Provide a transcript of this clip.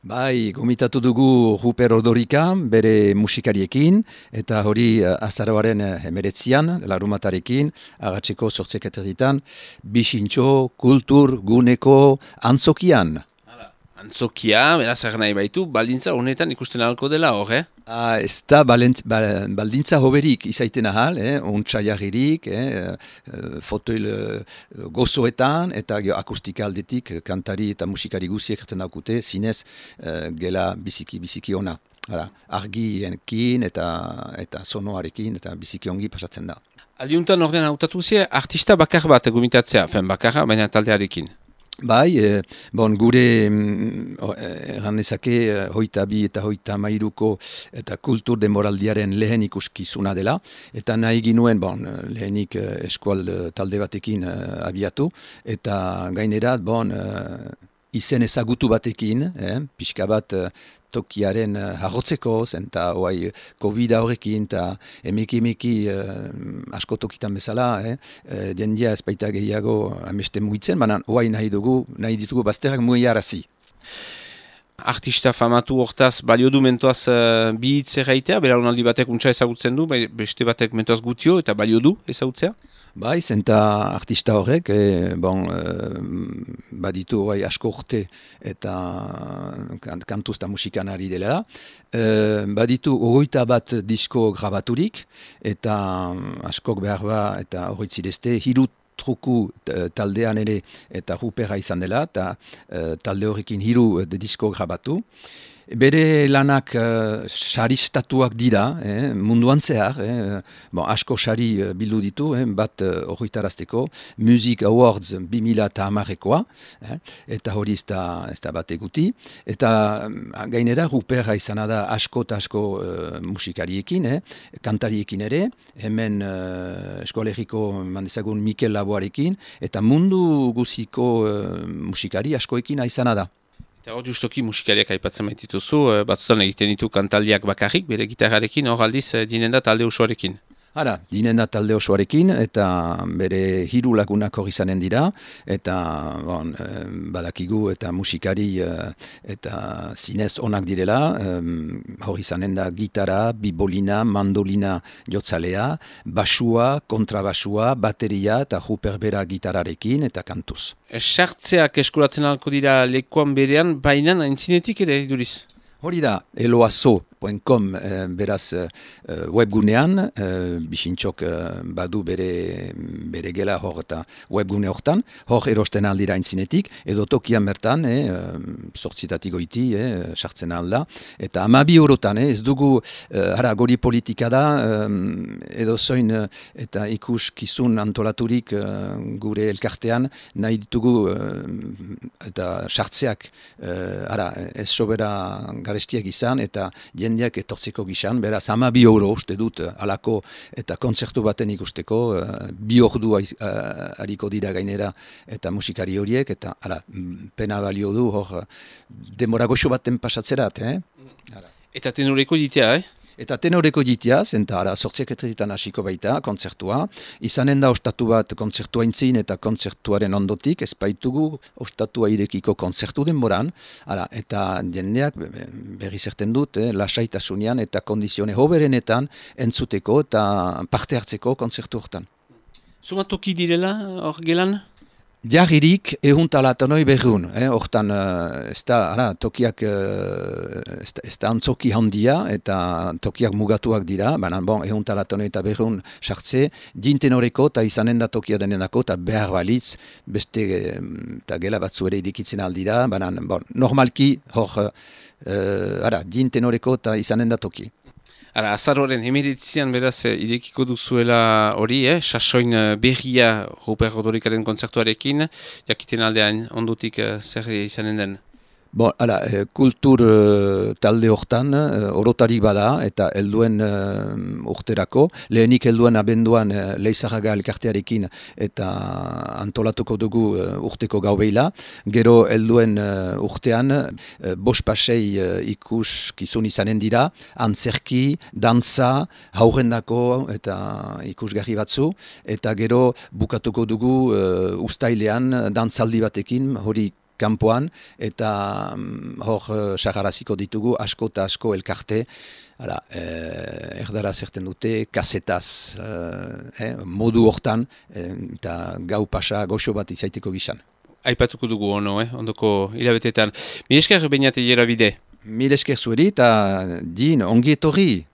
Bai, gomitatu dugu Ruper Odorika, bere musikariekin, eta hori azaroaren emeretzian, larumatarekin, agatzeko sortzeketetitan, bisintxo, kultur, guneko, antzokian. Antzokia, beraz nahi baitu, baldintza honetan ikusten ahalko dela hor, Ez da baldintza hoberik izaiten ahal, ontsaiagirik, fotoil gozoetan, eta akustika aldetik kantari eta musikari guziek erten daukute, zinez gela biziki ona. Argienkin eta sonoarekin eta biziki ongi pasatzen da. Aldiuntan orden hautatu zia, artista bakar bat gomitatzea, bakarra, baina taldearekin. Bai, gure egan nezake hoita bi eta hoita mairuko eta kultur demoraldiaren lehen ikuskizuna dela, eta nahi ginuen lehenik eskual talde batekin abiatu, eta gainera izen ezagutu batekin, pixka bat tokiaren harrotzeko, eta COVID horrekin, eta emeki asko tokitan bezala, jendia ez baita gehiago ameste muitzen, baina nahi ditugu bazterrak muiarazi. Artista famatu hortaz, balio du mentoaz bi hitz erraitea, belaunaldi batek untsa ezagutzen du, beste batek mentoaz gutio, eta balio du ezagutzea? Bai, zenta artista horrek, baditu asko urte eta kantuz eta musikan ari dela. Baditu 21 disko grabaturik, eta askok behar eta horretzirezte, truku taldean ere eta Rupera izan dela, eta talde horrekin 3 disko grabatu. Bere lanak saristatuak dira, munduan zehar, asko sari bildu ditu, bat horretarazteko, Music Awards 2010-ekoa, eta hori ez da bat eguti, eta gainera Rupera izana da asko eta asko musikariekin, kantariekin ere, hemen eskolegiko mandezagun Mikel Laboarekin, eta mundu guziko musikari askoekin izana da. Eta hor justoki musikariak aipatzen baitituzu, batzutan egiten ditu kantaldiak bakarrik, bere gitarrarekin, hor aldiz dinen da talde osoarekin. Dinen da talde osoarekin, eta bere 3 lagunak hor izanen dira, eta badakigu eta musikari eta zinez onak direla, hor izanen da gitara, bibolina, mandolina jotzalea, basua, kontrabasua, bateria eta Ruperbera gitararekin eta kantuz. Sartzeak eskuratzen alko dira lekuan berean, baina aintzinetik ere iduriz? Hori da, eloazo.com beraz webgunean, bisintxok badu bere gela hor eta webgune hortan, hor erosten aldira intzinetik, edo tokian bertan, sortzitatik goiti, sartzen alda, eta 12 eurotan, ez dugu, gori politika da, edo zoin eta ikuskizun antolaturik gure elkartean, nahi ditugu eta sartzeak, ez sobera garestiak izan, eta jendeak etortzeko gizan, beraz 12 euro uste dut alako eta kontzertu baten ikusteko, 2 ordu hariko dira gainera eta musikari horiek, eta pena balio du hor demora goxo baten pasatzerat. Eta tenoreko ditea, Eta tenoreko jitia, zenta sortziaketretan hasiko baita, kontzertua. Izanen da ostatu bat kontzertua intzin eta kontzertuaren ondotik, ez baitugu ostatua irekiko kontzertu denboran. Eta jendeak berri zerten dut, lasaitasunian eta kondizione hoberenetan entzuteko eta parte hartzeko kontzertu hortan. Zumatoki direla hor gelan? Jarririk ehuntalat noi berrun, hortan ez da tokiak ez da antzoki handia eta tokiak mugatuak dira, baina ehuntalat noi eta berrun sartze, dinten horreko eta izanen da tokia denenako eta behar balitz, beste eta gela batzu ere idikitzen aldira, baina normalki hor dinten horreko eta izanen da toki. Azaroren emeritzian beraz idekiko duzuela hori, sasoin berria Ruper Odorikaren kontzertuarekin, jakiten aldean ondutik zer izanen den? Kultur talde hortan orotarik bada eta helduen urterako. Lehenik helduen abenduan Leizarraga elkartearekin eta antolatuko dugu urteko gaubeila. Gero helduen urtean 5 pasei ikuskizun izanen dira, antzerki, dantza, haurrendako eta ikusgarri batzu. Eta gero bukatuko dugu uztailean dantzaldi batekin, hori kanpoan, eta hor sagaraziko ditugu asko eta asko elkarte, erdara zerten dute, kasetaz, modu hortan, eta gau pasa goxo bat izaiteko gizan. Aipatuko dugu ondoko hilabetetan. Mi esker bainate jera bide? Mil esker zueri eta din ongi etorri.